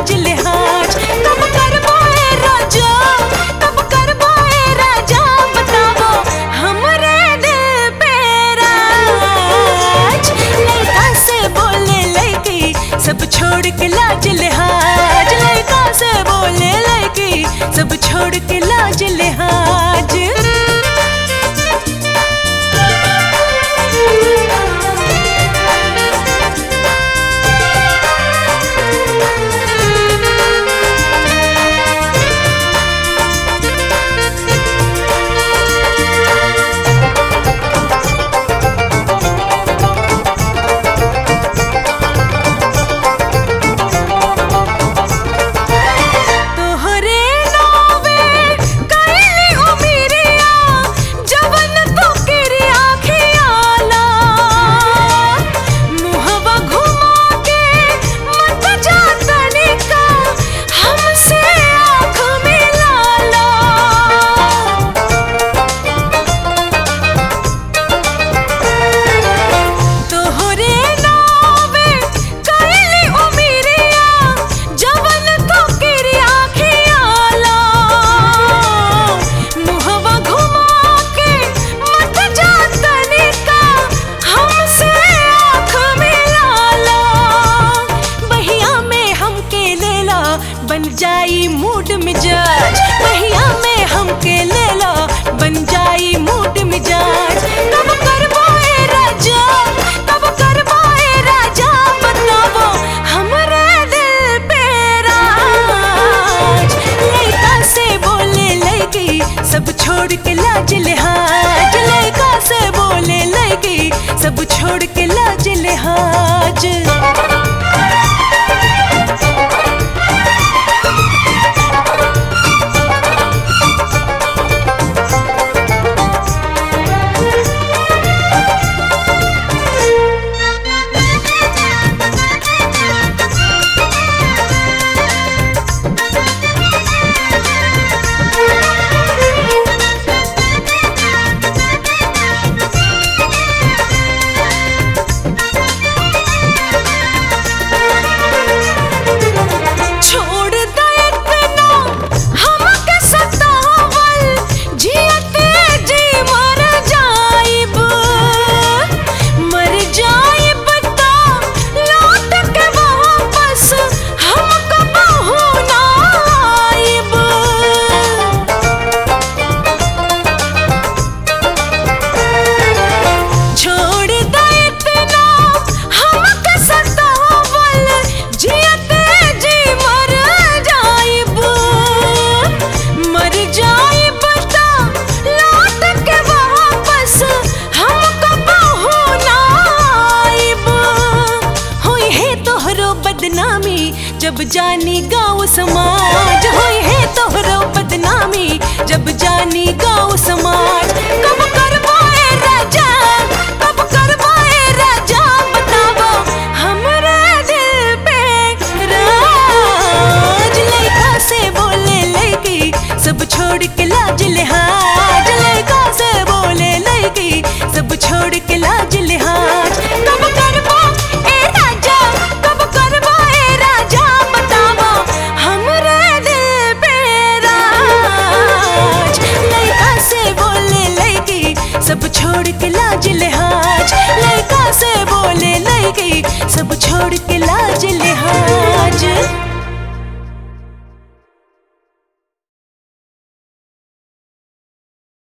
लाज लिहाज। कब करवाए राजा, कब करवाए राजा, बतावो हमरे दिल पे राज। लड़का से बोले लड़की, सब छोड़ के लाज लिहाज। लड़का से बोले लड़की, सब छोड़ के लाज लिहाज। बन जाई मूड मिजाज, पहिया में हमके ले लो, बन जाई मूड मिजाज। कब करवाए राजा, कब करवाए राजा, बतावो हमरे दिल पे राज। लड़का से बोले लड़की, सब छोड़ के लाज लिहाज। लड़का से बोले लड़की, सब छोड़ के लाज लिहाज। बदनामी जब जानी गाँव समाज, होई है तोहरो बदनामी जब जानी गाँव समाज। कब करवाए राजा, कब करवाए राजा, बतावो हमरे दिल पे राज। लड़का से बोले लड़की, सब छोड़ के लाज लिहाज। लड़का से बोले लड़की, सब छोड़ के लाज लिहाज। कब करवाए राजा, कब करवाए राजा, बतावो हमरे दिल पे राज। लड़का से बोले लड़की, सब छोड़ के लाज लिहाज। लड़का से बोले लड़की, सब छोड़ के लाज।